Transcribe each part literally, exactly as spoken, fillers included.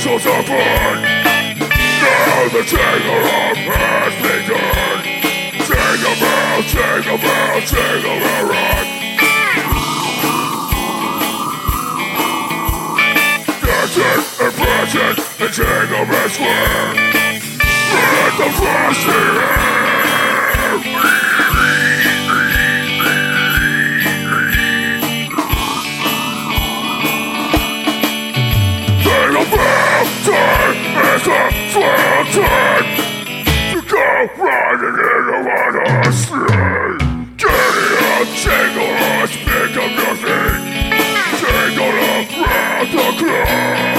whistles are born. Now the jingle hop has begun. Jingle bell, jingle bell, jingle bell rock. Dancing and prancing in Jingle Bell Square. Let the frosty air. Jingle bell time is a swell time to go riding in a one-horse sleigh. Giddy up, jingle horse, pick up your feet. Jingle up round the clock.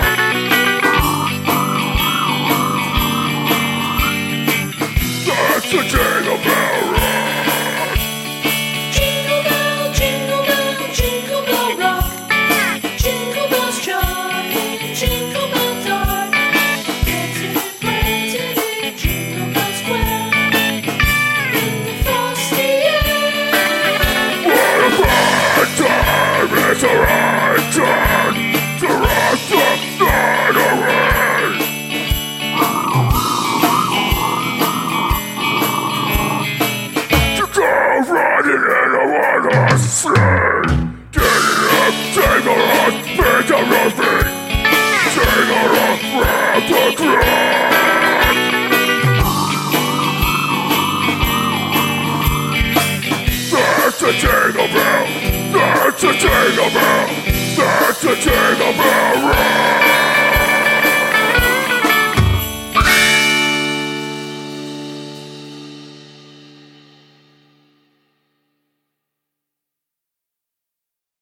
That's the Jingle Bell Rock. Jingle bell, jingle bell, jingle bell rock. Jingle bells chime, jingle bell time. Dancing and prancing in Jingle Bell Square. In the frosty air. What a fine time, it's the right time to rock the